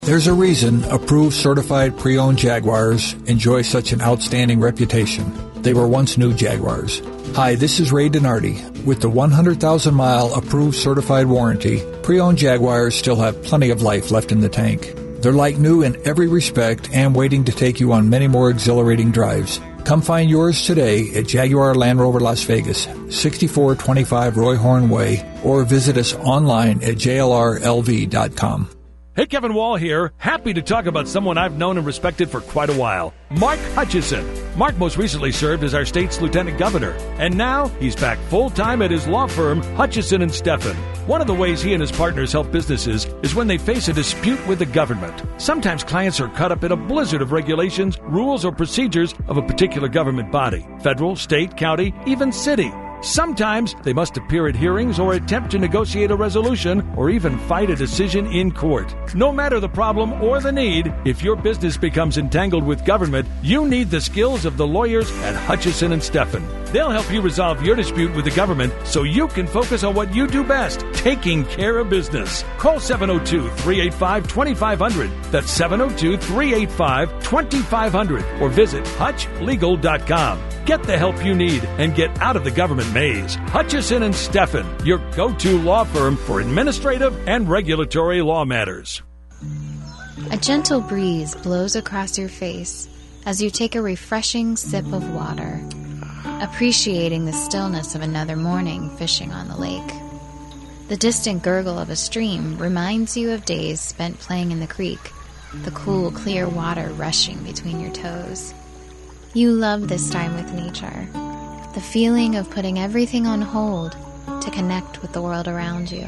There's a reason approved certified pre-owned Jaguars enjoy such an outstanding reputation. They were once new Jaguars. Hi, this is Ray Donardi. With the 100,000-mile approved certified warranty, pre-owned Jaguars still have plenty of life left in the tank. They're like new in every respect and waiting to take you on many more exhilarating drives. Come find yours today at Jaguar Land Rover Las Vegas, 6425 Roy Horn Way, or visit us online at jlrlv.com. Hey, Kevin Wall here. Happy to talk about someone I've known and respected for quite a while. Mark Hutchison. Mark most recently served as our state's lieutenant governor, and now he's back full-time at his law firm, Hutchison & Steffen. One of the ways he and his partners help businesses is when they face a dispute with the government. Sometimes clients are caught up in a blizzard of regulations, rules, or procedures of a particular government body, federal, state, county, even city. Sometimes they must appear at hearings or attempt to negotiate a resolution or even fight a decision in court. No matter the problem or the need, if your business becomes entangled with government, you need the skills of the lawyers at Hutchison & Steffen. They'll help you resolve your dispute with the government so you can focus on what you do best, taking care of business. Call 702-385-2500. That's 702-385-2500 or visit hutchlegal.com. Get the help you need and get out of the government maze. Hutchison & Steffen, your go-to law firm for administrative and regulatory law matters. A gentle breeze blows across your face as you take a refreshing sip of water, appreciating the stillness of another morning fishing on the lake. The distant gurgle of a stream reminds you of days spent playing in the creek, the cool, clear water rushing between your toes. You love this time with nature, the feeling of putting everything on hold to connect with the world around you.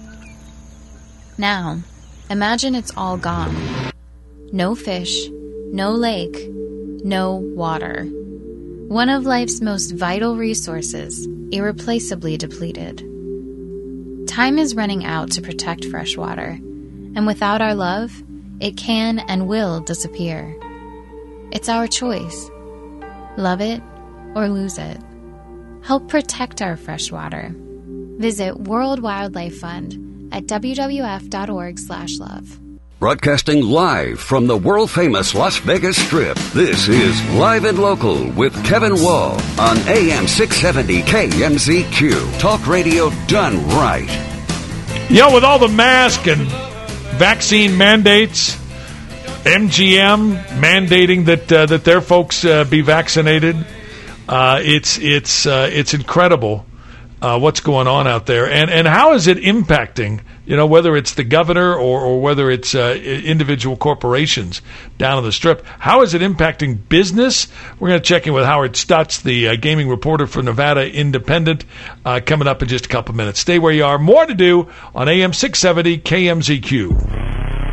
Now, imagine it's all gone. No fish, no lake, no water. One of life's most vital resources, irreplaceably depleted. Time is running out to protect fresh water, and without our love, it can and will disappear. It's our choice. Love it or lose it. Help protect our fresh water. Visit World Wildlife Fund at wwf.org/love. Broadcasting live from the world-famous Las Vegas Strip, this is Live and Local with Kevin Wall on AM 670 KMZQ. Talk radio done right. With all the mask and vaccine mandates, MGM mandating that their folks be vaccinated. It's incredible what's going on out there, and how is it impacting? Whether it's the governor or whether it's individual corporations down on the Strip. How is it impacting business? We're going to check in with Howard Stutz, the gaming reporter for Nevada Independent, coming up in just a couple minutes. Stay where you are. More to do on AM 670 KMZQ.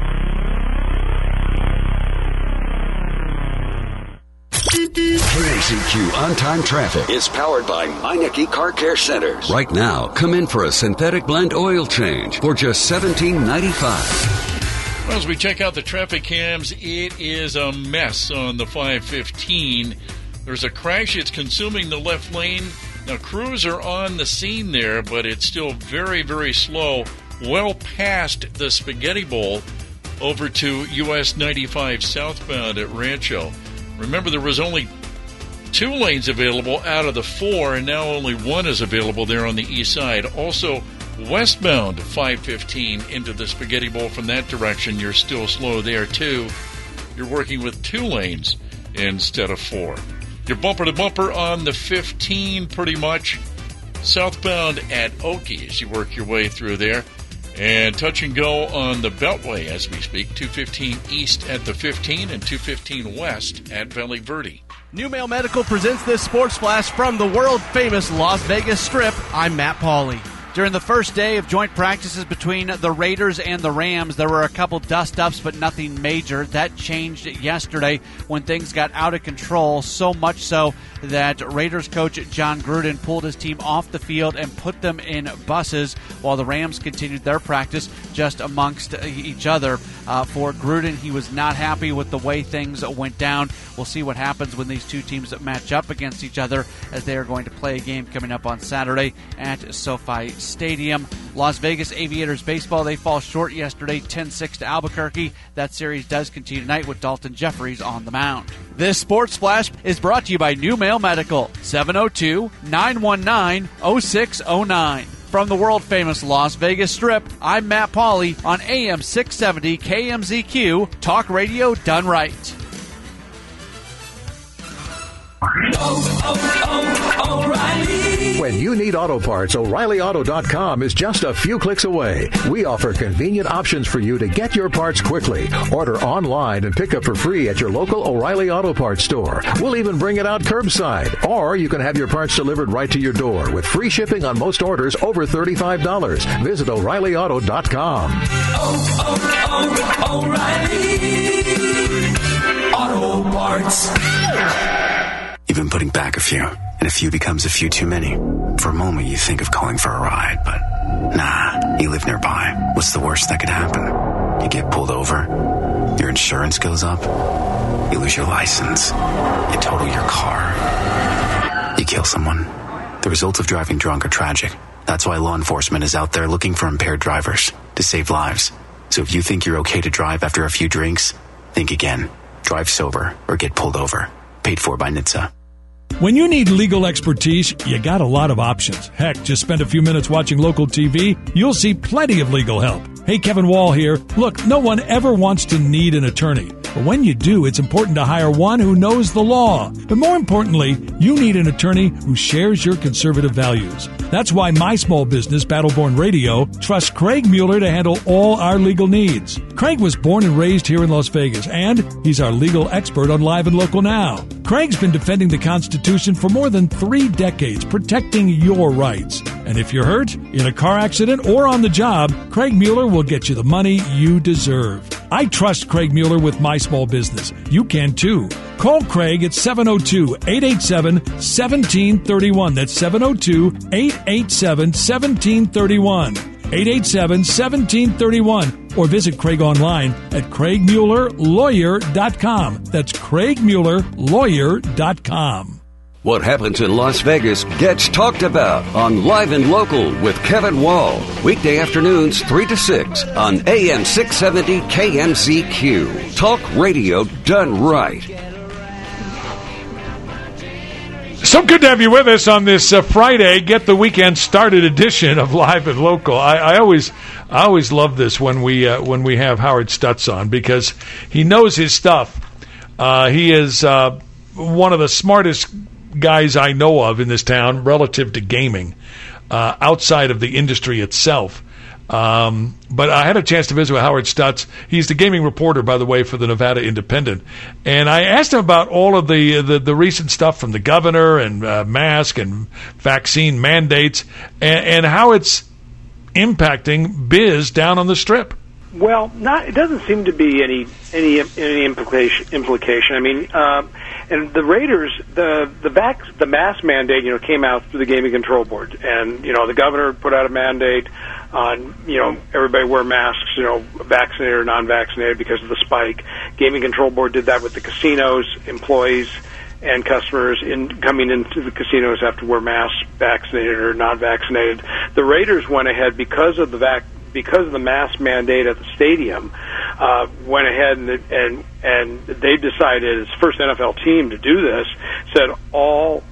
KMZQ On-Time Traffic is powered by Meineke Car Care Centers. Right now, come in for a synthetic blend oil change for just $17.95. Well, as we check out the traffic cams, it is a mess on the 515. There's a crash. It's consuming the left lane. Now, crews are on the scene there, but it's still very, very slow. Well past the Spaghetti Bowl over to US 95 southbound at Rancho. Remember, there was only 2 lanes available out of the 4, and now only 1 is available there on the east side. Also, westbound 515 into the Spaghetti Bowl from that direction, you're still slow there, too. You're working with 2 lanes instead of 4. You're bumper-to-bumper on the 15, pretty much. Southbound at Okie as you work your way through there. And touch and go on the Beltway as we speak, 215 east at the 15 and 215 west at Valley Verde. New Mail Medical presents this Sports Flash from the world-famous Las Vegas Strip. I'm Matt Pauley. During the first day of joint practices between the Raiders and the Rams, there were a couple dust-ups, but nothing major. That changed yesterday when things got out of control, so much so that Raiders coach John Gruden pulled his team off the field and put them in buses while the Rams continued their practice just amongst each other. For Gruden, he was not happy with the way things went down. We'll see what happens when these two teams match up against each other, as they are going to play a game coming up on Saturday at SoFi Stadium. Las Vegas Aviators baseball, they fall short yesterday, 10-6 to Albuquerque. That series does continue tonight with Dalton Jeffries on the mound. This Sports Flash is brought to you by New Mail Medical, 702-919-0609. From the world-famous Las Vegas Strip, I'm Matt Pauley on AM 670 KMZQ, talk radio done right. O'Reilly. When you need auto parts, O'ReillyAuto.com is just a few clicks away. We offer convenient options for you to get your parts quickly. Order online and pick up for free at your local O'Reilly Auto Parts store. We'll even bring it out curbside. Or you can have your parts delivered right to your door with free shipping on most orders over $35. Visit O'ReillyAuto.com. O'Reilly Auto Parts. You've been putting back a few, and a few becomes a few too many. For a moment, you think of calling for a ride, but nah, you live nearby. What's the worst that could happen? You get pulled over, your insurance goes up, you lose your license, you total your car, you kill someone. The results of driving drunk are tragic. That's why law enforcement is out there looking for impaired drivers to save lives. So if you think you're okay to drive after a few drinks, think again. Drive sober or get pulled over. Paid for by NHTSA. When you need legal expertise, you got a lot of options. Heck, just spend a few minutes watching local TV. You'll see plenty of legal help. Hey, Kevin Wall here. Look, no one ever wants to need an attorney. But when you do, it's important to hire one who knows the law. But more importantly, you need an attorney who shares your conservative values. That's why my small business, Battleborn Radio, trusts Craig Mueller to handle all our legal needs. Craig was born and raised here in Las Vegas, and he's our legal expert on Live and Local Now. Craig's been defending the Constitution for more than 3 decades, protecting your rights. And if you're hurt, in a car accident, or on the job, Craig Mueller will get you the money you deserve. I trust Craig Mueller with my small business. You can too. Call Craig at 702-887-1731. That's 702-887-1731. 887-1731. Or visit Craig online at CraigMuellerLawyer.com. That's CraigMuellerLawyer.com. What happens in Las Vegas gets talked about on Live and Local with Kevin Wall. Weekday afternoons 3 to 6 on AM 670 KMZQ. Talk radio done right. So good to have you with us on this Friday, get the weekend started edition of Live and Local. I always love this when we have Howard Stutz on, because he knows his stuff. He is one of the smartest guys I know of in this town relative to gaming, outside of the industry itself. But I had a chance to visit with Howard Stutz. He's the gaming reporter, by the way, for the Nevada Independent. And I asked him about all of the recent stuff from the governor and mask and vaccine mandates, and how it's impacting biz down on the Strip. Well, it doesn't seem to be any implication. I mean, and the Raiders, the mask mandate, came out through the Gaming Control Board, and the governor put out a mandate on everybody wear masks, vaccinated or non-vaccinated because of the spike. Gaming Control Board did that with the casinos. Employees and customers coming into the casinos have to wear masks, vaccinated or non-vaccinated. The Raiders went ahead because of the mask mandate at the stadium, went ahead and they decided, as the first NFL team to do this, said all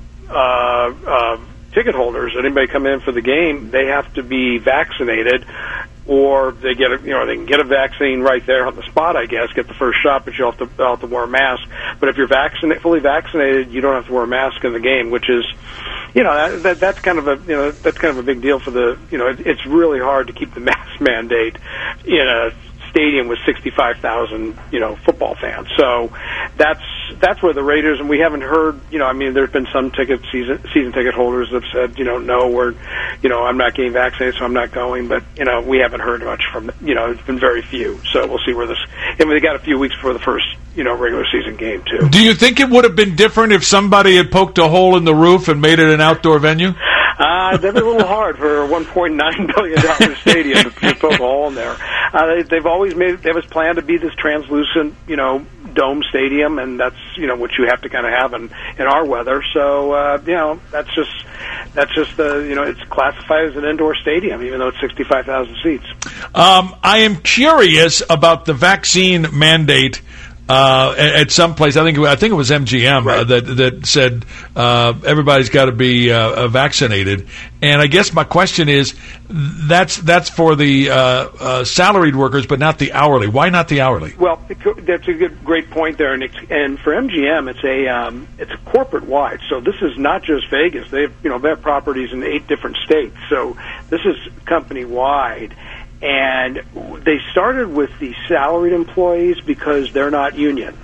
ticket holders, anybody coming in for the game, they have to be vaccinated, or they get they can get a vaccine right there on the spot, I guess, get the first shot, but you'll have to wear a mask. But if you're fully vaccinated, you don't have to wear a mask in the game, which is, that's kind of a big deal for the, it's really hard to keep the mask mandate in a stadium with 65,000, football fans. So that's where the Raiders, and we haven't heard, there's been some season ticket holders that have said, no, I'm not getting vaccinated, so I'm not going, but, we haven't heard much from, it's been very few. So we'll see where this, and we got a few weeks before the first, regular season game too. Do you think it would have been different if somebody had poked a hole in the roof and made it an outdoor venue? That'd be a little hard for a $1.9 billion stadium to poke a hole in there. They've always planned to be this translucent, dome stadium, and that's what you have to kind of have in our weather. So that's just the it's classified as an indoor stadium, even though it's 65,000 seats. I am curious about the vaccine mandate. At some place, I think it was MGM, right, that said everybody's got to be vaccinated. And I guess my question is, that's for the salaried workers, but not the hourly. Why not the hourly? Well, that's a great point there. And for MGM, it's a corporate wide. So this is not just Vegas. They have properties in 8 different states. So this is company wide. And they started with the salaried employees because they're not union.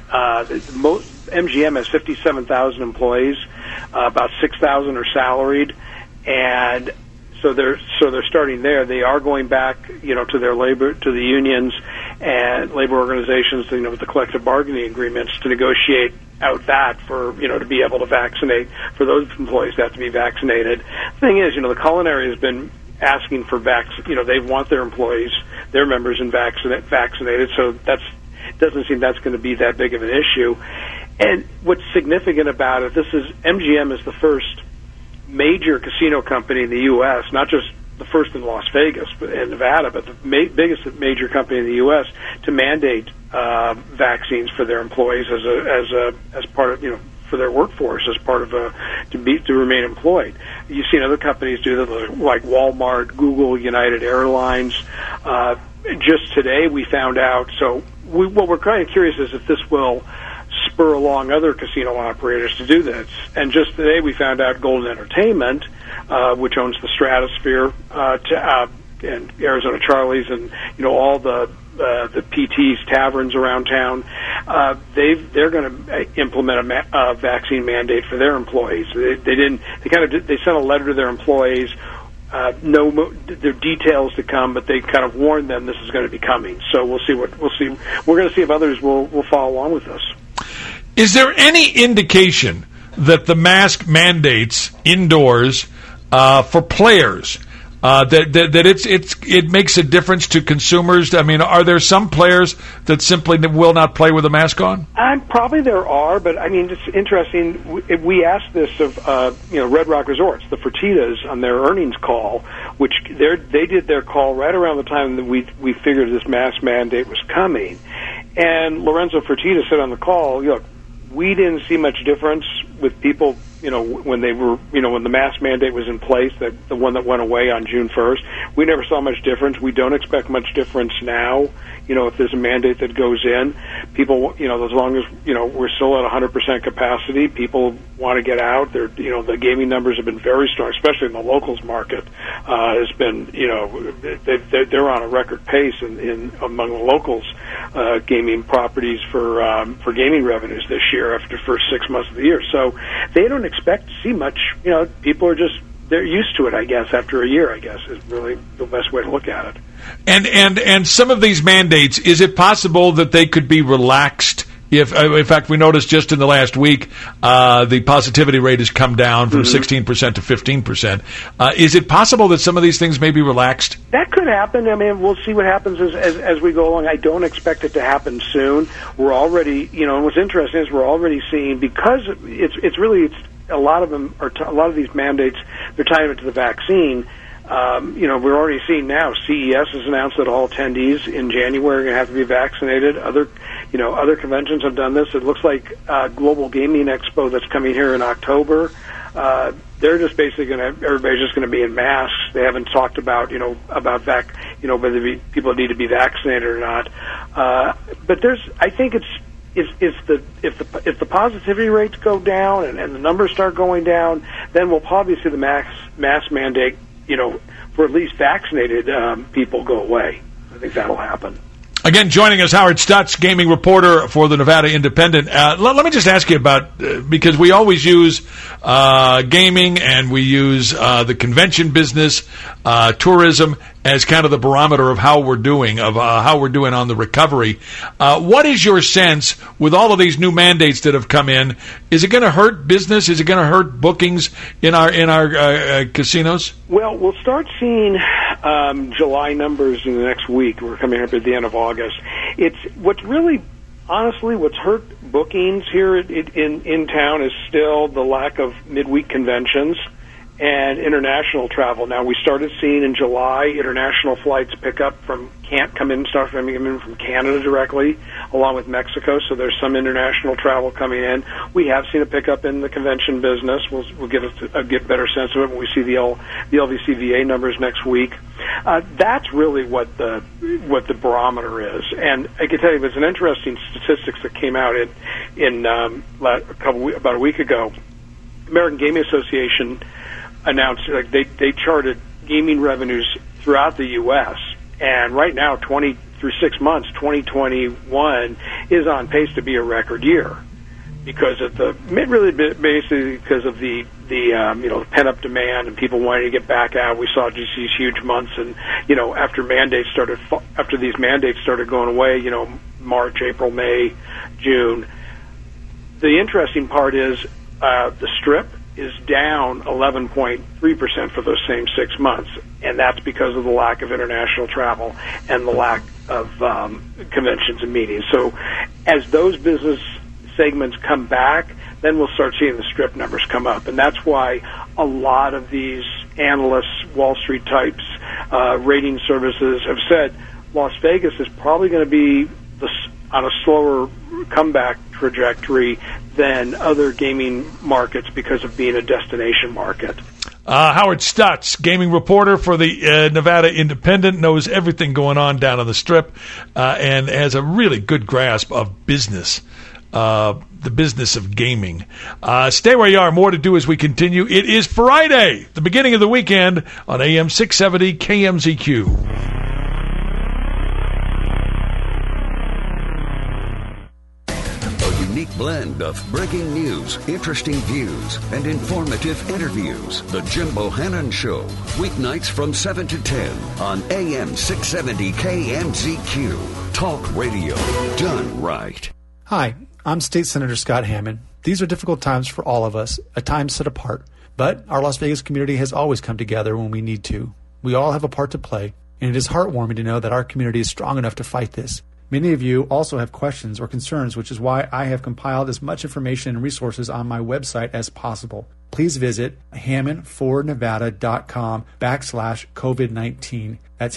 MGM has 57,000 employees, about 6,000 are salaried, and so they're starting there. They are going back, to the unions and labor organizations, with the collective bargaining agreements to negotiate out that for to be able to vaccinate for those employees that have to be vaccinated. The thing is, the culinary has been asking for they want their employees, their members, vaccinated. So doesn't seem that's going to be that big of an issue. And what's significant about it, MGM is the first major casino company in the U.S., not just the first in Las Vegas and Nevada, but the biggest major company in the U.S. to mandate vaccines for their employees as part of for their workforce as part of to remain employed. You've seen other companies do that, like Walmart, Google, United Airlines. Just today, we found out. So what we're kind of curious is if this will spur along other casino operators to do this. And just today, we found out Golden Entertainment, which owns the Stratosphere, and Arizona Charlie's, and all the PT's taverns around town, they're going to implement a vaccine mandate for their employees. They sent a letter to their employees, their details to come, but they kind of warned them this is going to be coming. So we'll see. We're going to see if others will follow along with this. Is there any indication that the mask mandates indoors for players? That it makes a difference to consumers? I mean, are there some players that simply will not play with a mask on? Probably there are, but I mean, it's interesting. We asked this of Red Rock Resorts, the Fertittas, on their earnings call, which they did their call right around the time that we figured this mask mandate was coming, and Lorenzo Fertitta said on the call, look, we didn't see much difference with people. When the mask mandate was in place, that the one that went away on June 1st, we never saw much difference. We don't expect much difference now. If there's a mandate that goes in, people, as long as, we're still at 100% capacity, people want to get out. The gaming numbers have been very strong, especially in the locals market. Has been, they're on a record pace among the locals gaming properties for gaming revenues this year after the first 6 months of the year. So they don't expect to see much. People are they're used to it, I guess, after a year, I guess, is really the best way to look at it. And some of these mandates, is it possible that they could be relaxed? If, in fact, we noticed just in the last week, the positivity rate has come down from 16% to 15%. Is it possible that some of these things may be relaxed? That could happen. I mean, we'll see what happens as we go along. I don't expect it to happen soon. We're already, and what's interesting is we're already seeing, because it's a lot of them are a lot of these mandates, they're tying it to the vaccine. We're already seeing now CES has announced that all attendees in January are going to have to be vaccinated. Other conventions have done this. It looks like Global Gaming Expo that's coming here in October. They're just basically everybody's just going to be in masks. They haven't talked about whether people need to be vaccinated or not. But I think if the positivity rates go down and the numbers start going down, then we'll probably see the mask mandate, for at least vaccinated people go away. I think that'll happen. Again, joining us, Howard Stutz, gaming reporter for the Nevada Independent. Let me just ask you about, because we always use gaming and we use the convention business, tourism, as kind of the barometer of how we're doing, on the recovery. What is your sense with all of these new mandates that have come in? Is it going to hurt business? Is it going to hurt bookings in our casinos? Well, we'll start seeing July numbers in the next week. We're coming up at the end of August. What's really honestly, what's hurt bookings here in town is still the lack of midweek conventions and international travel. Now, we started seeing in July international flights pick up start coming in from Canada directly, along with Mexico, so there's some international travel coming in. We have seen a pickup in the convention business. We'll get a better sense of it when we see the LVCVA numbers next week. That's really what the barometer is. And I can tell you, there's an interesting statistics that came out about a week ago. American Gaming Association announced they charted gaming revenues throughout the U.S. and right now, through 6 months, 2021 is on pace to be a record year because of basically because of the pent up demand and people wanting to get back out. We saw just these huge months, and after these mandates started going away, March, April, May, June. The interesting part is the Strip is down 11.3% for those same 6 months, and that's because of the lack of international travel and the lack of conventions and meetings. So as those business segments come back, then we'll start seeing the Strip numbers come up, and that's why a lot of these analysts, Wall Street types, rating services have said Las Vegas is probably going to be on a slower comeback trajectory than other gaming markets because of being a destination market. Howard Stutz, gaming reporter for the Nevada Independent, knows everything going on down on the Strip and has a really good grasp of business, the business of gaming. Stay where you are. More to do as we continue. It is Friday, the beginning of the weekend on AM 670 KMZQ. Blend of breaking news, interesting views, and informative interviews. The Jim Bohannon Show, weeknights from 7 to 10 on AM 670 KMZQ. Talk radio done right. Hi, I'm State Senator Scott Hammond. These are difficult times for all of us, a time set apart. But our Las Vegas community has always come together when we need to. We all have a part to play, and it is heartwarming to know that our community is strong enough to fight this. Many of you also have questions or concerns, which is why I have compiled as much information and resources on my website as possible. Please visit hammondfornevada.com/COVID-19. That's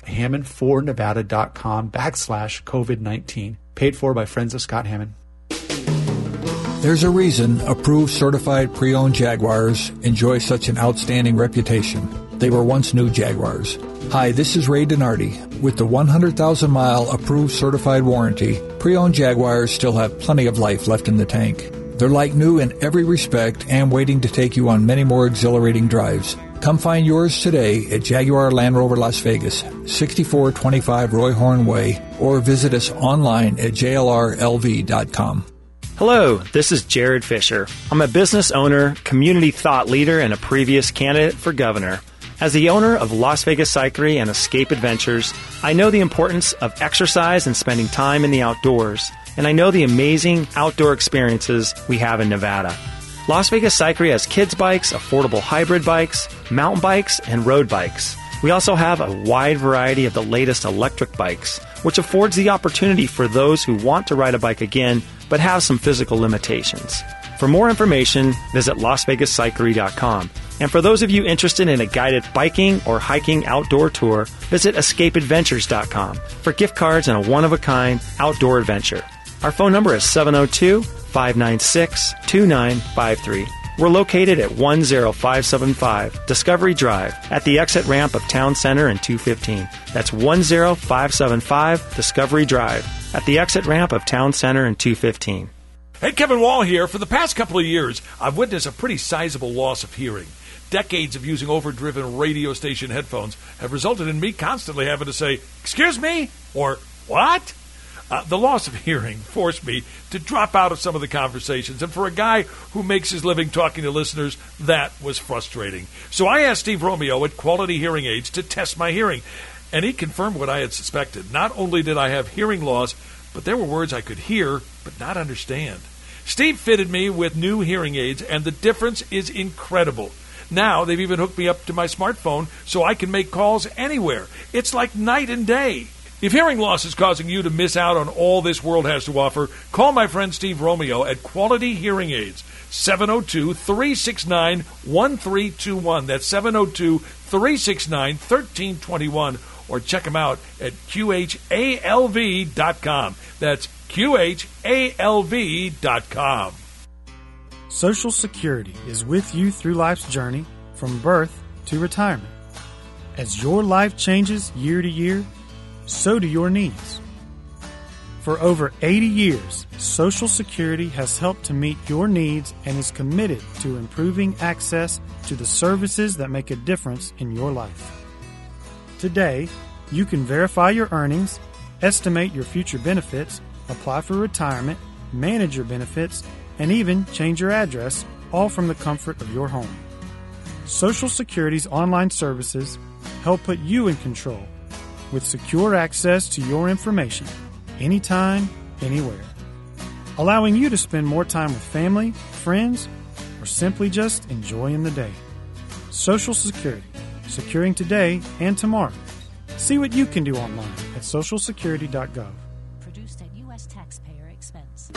hammondfornevada.com/COVID-19. Paid for by Friends of Scott Hammond. There's a reason approved certified pre-owned Jaguars enjoy such an outstanding reputation. They were once new Jaguars. Hi, this is Ray Donardi. With the 100,000-mile approved certified warranty, pre-owned Jaguars still have plenty of life left in the tank. They're like new in every respect and waiting to take you on many more exhilarating drives. Come find yours today at Jaguar Land Rover Las Vegas, 6425 Roy Horn Way, or visit us online at jlrlv.com. Hello, this is Jared Fisher. I'm a business owner, community thought leader, and a previous candidate for governor. As the owner of Las Vegas Cyclery and Escape Adventures, I know the importance of exercise and spending time in the outdoors, and I know the amazing outdoor experiences we have in Nevada. Las Vegas Cyclery has kids bikes, affordable hybrid bikes, mountain bikes, and road bikes. We also have a wide variety of the latest electric bikes, which affords the opportunity for those who want to ride a bike again but have some physical limitations. For more information, visit LasVegasCyclery.com. And for those of you interested in a guided biking or hiking outdoor tour, visit EscapeAdventures.com for gift cards and a one-of-a-kind outdoor adventure. Our phone number is 702-596-2953. We're located at 10575 Discovery Drive at the exit ramp of Town Center and 215. That's 10575 Discovery Drive at the exit ramp of Town Center and 215. Hey, Kevin Wall here. For the past couple of years, I've witnessed a pretty sizable loss of hearing. Decades of using overdriven radio station headphones have resulted in me constantly having to say, "Excuse me?" or "What?" The loss of hearing forced me to drop out of some of the conversations, and for a guy who makes his living talking to listeners, that was frustrating. So I asked Steve Romeo at Quality Hearing Aids to test my hearing, and he confirmed what I had suspected. Not only did I have hearing loss, but there were words I could hear but not understand. Steve fitted me with new hearing aids, and the difference is incredible. Now they've even hooked me up to my smartphone so I can make calls anywhere. It's like night and day. If hearing loss is causing you to miss out on all this world has to offer, call my friend Steve Romeo at Quality Hearing Aids, 702-369-1321. That's 702-369-1321. Or check them out at QHALV.com. That's QHALV.com. Social Security is with you through life's journey from birth to retirement. As your life changes year to year, so do your needs. For over 80 years, Social Security has helped to meet your needs and is committed to improving access to the services that make a difference in your life. Today, you can verify your earnings, estimate your future benefits, apply for retirement, manage your benefits, and even change your address, all from the comfort of your home. Social Security's online services help put you in control with secure access to your information, anytime, anywhere, allowing you to spend more time with family, friends, or simply just enjoying the day. Social Security, securing today and tomorrow. See what you can do online at socialsecurity.gov. Produced at U.S. taxpayer expense.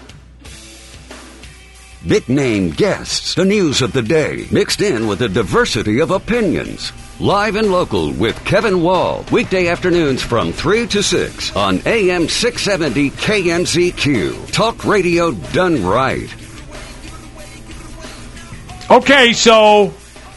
Big name guests, the news of the day, mixed in with a diversity of opinions. Live and Local with Kevin Wall, weekday afternoons from 3 to 6 on AM 670 KMZQ. Talk radio done right. Okay, so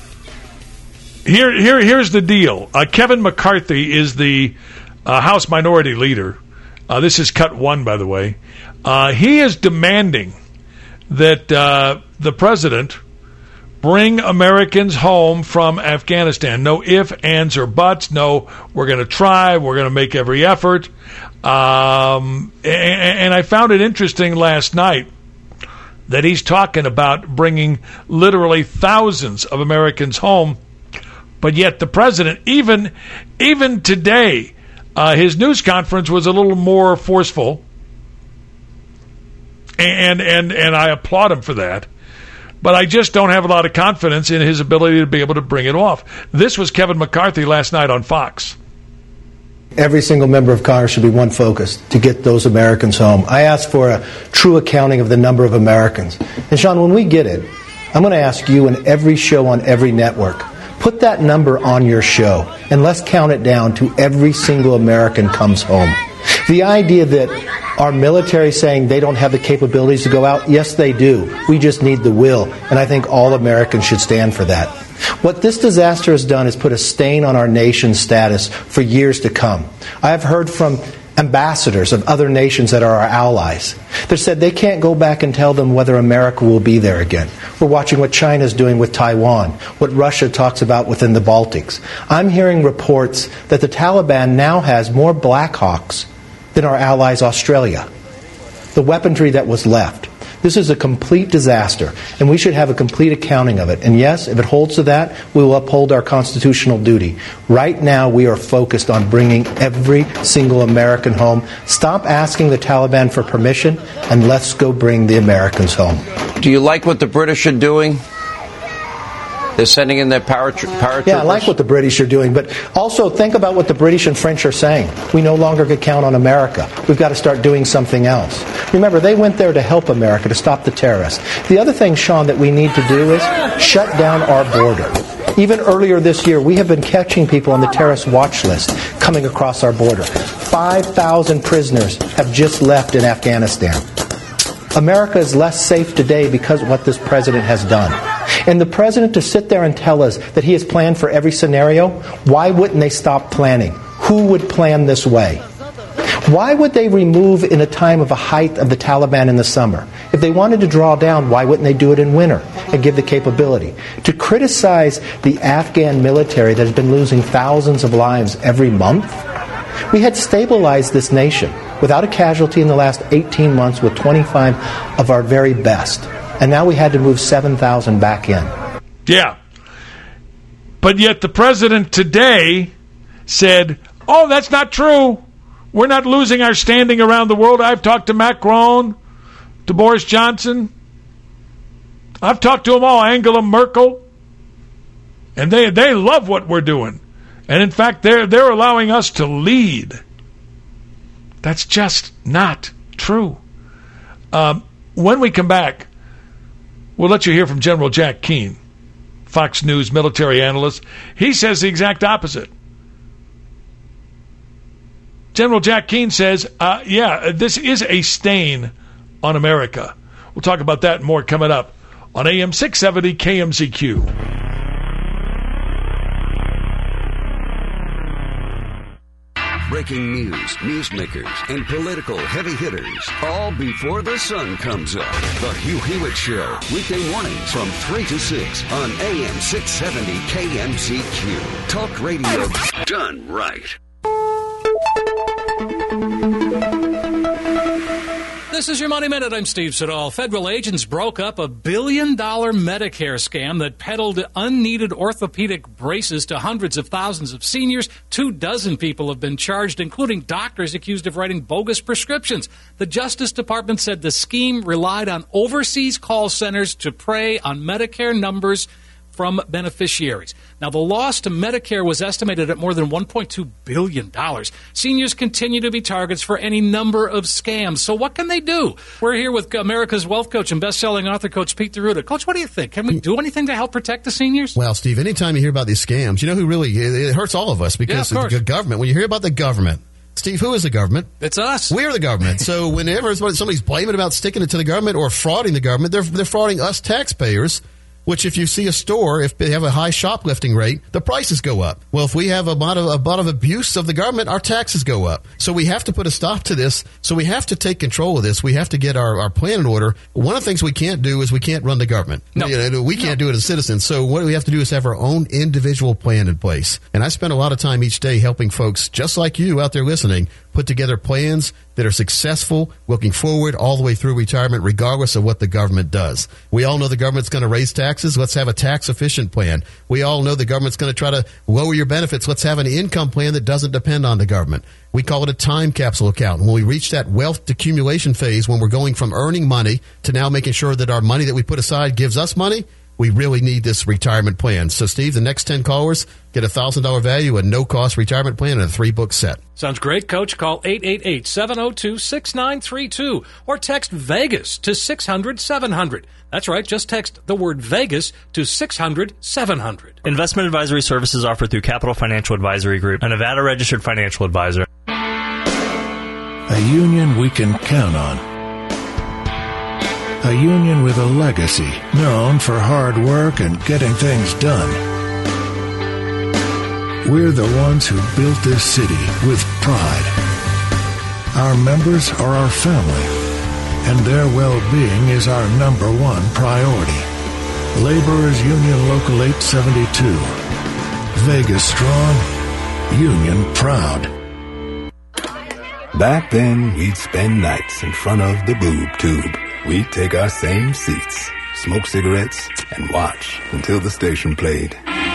here's the deal. Kevin McCarthy is the House Minority Leader. This is cut 1, by the way. He is demanding that the president bring Americans home from Afghanistan. No ifs, ands, or buts. No, we're going to try. We're going to make every effort. And I found it interesting last night that he's talking about bringing literally thousands of Americans home. But yet the president, even today, his news conference was a little more forceful. And I applaud him for that. But I just don't have a lot of confidence in his ability to be able to bring it off. This was Kevin McCarthy last night on Fox. Every single member of Congress should be one focus, to get those Americans home. I asked for a true accounting of the number of Americans. And Sean, when we get it, I'm going to ask you in every show on every network, put that number on your show, and let's count it down to every single American comes home. The idea that our military is saying they don't have the capabilities to go out, yes, they do. We just need the will, and I think all Americans should stand for that. What this disaster has done is put a stain on our nation's status for years to come. I have heard from ambassadors of other nations that are our allies that said they can't go back and tell them whether America will be there again. We're watching what China's doing with Taiwan, what Russia talks about within the Baltics. I'm hearing reports that the Taliban now has more Black Hawks than our allies Australia. The weaponry that was left. This is a complete disaster, and we should have a complete accounting of it. And yes, if it holds to that, we will uphold our constitutional duty. Right now, we are focused on bringing every single American home. Stop asking the Taliban for permission, and let's go bring the Americans home. Do you like what the British are doing? They're sending in their paratroopers? Yeah, I like what the British are doing, but also think about what the British and French are saying. We no longer can count on America. We've got to start doing something else. Remember, they went there to help America, to stop the terrorists. The other thing, Sean, that we need to do is shut down our border. Even earlier this year, we have been catching people on the terrorist watch list coming across our border. 5,000 prisoners have just left in Afghanistan. America is less safe today because of what this president has done. And the president to sit there and tell us that he has planned for every scenario, why wouldn't they stop planning? Who would plan this way? Why would they remove in a time of a height of the Taliban in the summer? If they wanted to draw down, why wouldn't they do it in winter and give the capability? To criticize the Afghan military that has been losing thousands of lives every month, we had stabilized this nation without a casualty in the last 18 months with 25 of our very best. And now we had to move 7,000 back in. Yeah. But yet the president today said, oh, that's not true. We're not losing our standing around the world. I've talked to Macron, to Boris Johnson. I've talked to them all, Angela Merkel. And they love what we're doing. And in fact, they're allowing us to lead. That's just not true. When we come back, we'll let you hear from General Jack Keane, Fox News military analyst. He says the exact opposite. General Jack Keane says, this is a stain on America. We'll talk about that and more coming up on AM 670 KMZQ. Breaking news, newsmakers, and political heavy hitters, all before the sun comes up. The Hugh Hewitt Show, weekday mornings from 3 to 6 on AM 670 KMZQ. Talk radio done right. This is your Money Minute. I'm Steve Siddall. Federal agents broke up a $1 billion Medicare scam that peddled unneeded orthopedic braces to hundreds of thousands of seniors. 24 people have been charged, including doctors accused of writing bogus prescriptions. The Justice Department said the scheme relied on overseas call centers to prey on Medicare numbers from beneficiaries. Now, the loss to Medicare was estimated at more than $1.2 billion. Seniors continue to be targets for any number of scams. So what can they do? We're here with America's Wealth Coach and best-selling author, Coach Pete D'Arruda. Coach, what do you think? Can we do anything to help protect the seniors? Well, Steve, anytime you hear about these scams, you know who really, it hurts all of us because the government, when you hear about the government, Steve, who is the government? It's us. We are the government. So whenever somebody's blaming about sticking it to the government or frauding the government, they're frauding us taxpayers. Which, if you see a store, if they have a high shoplifting rate, the prices go up. Well, if we have a lot of abuse of the government, our taxes go up. So we have to put a stop to this. So we have to take control of this. We have to get our plan in order. One of the things we can't do is we can't run the government. No. We can't do it as citizens. So what we have to do is have our own individual plan in place. And I spend a lot of time each day helping folks just like you out there listening put together plans that are successful, looking forward all the way through retirement, regardless of what the government does. We all know the government's going to raise taxes. Let's have a tax-efficient plan. We all know the government's going to try to lower your benefits. Let's have an income plan that doesn't depend on the government. We call it a time capsule account. When we reach that wealth accumulation phase, when we're going from earning money to now making sure that our money that we put aside gives us money, we really need this retirement plan. So, Steve, the next 10 callers get a $1,000 value, a no-cost retirement plan, and a 3-book set. Sounds great, Coach. Call 888-702-6932 or text VEGAS to 600-700. That's right. Just text the word VEGAS to 600-700. Investment advisory services offered through Capital Financial Advisory Group, a Nevada-registered financial advisor. A union we can count on. A union with a legacy, known for hard work and getting things done. We're the ones who built this city with pride. Our members are our family, and their well-being is our #1 priority. Laborers Union Local 872. Vegas strong, union proud. Back then, we'd spend nights in front of the boob tube. We'd take our same seats, smoke cigarettes, and watch until the station played.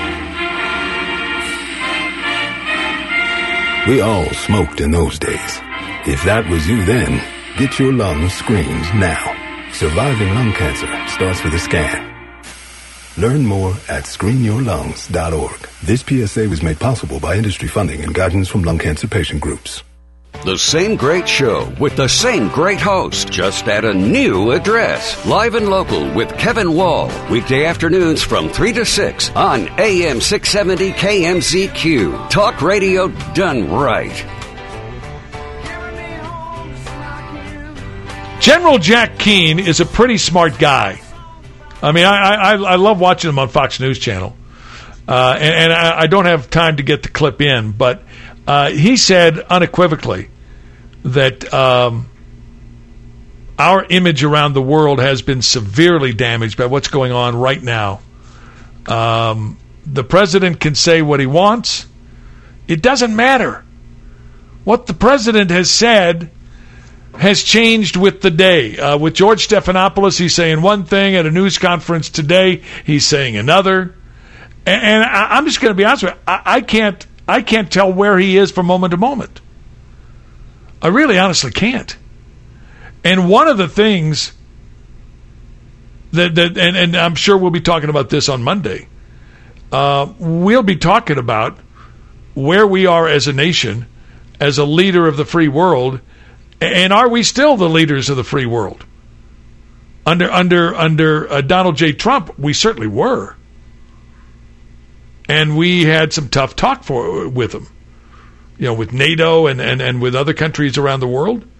We all smoked in those days. If that was you then, get your lungs screened now. Surviving lung cancer starts with a scan. Learn more at screenyourlungs.org. This PSA was made possible by industry funding and guidance from lung cancer patient groups. The same great show with the same great host, just at a new address. Live and Local with Kevin Wall. Weekday afternoons from 3 to 6 on AM 670 KMZQ. Talk radio done right. General Jack Keane is a pretty smart guy. I mean, I love watching him on Fox News Channel. And I don't have time to get the clip in, but he said unequivocally that our image around the world has been severely damaged by what's going on right now. The president can say what he wants. It doesn't matter. What the president has said has changed with the day. With George Stephanopoulos, he's saying one thing. At a news conference today, he's saying another. And I'm just going to be honest with you. I can't tell where he is from moment to moment. I really honestly can't. And one of the things that and I'm sure we'll be talking about this on Monday, we'll be talking about where we are as a nation, as a leader of the free world, And are we still the leaders of the free world? Under Donald J. Trump, we certainly were. And we had some tough talk with him, with NATO and with other countries around the world.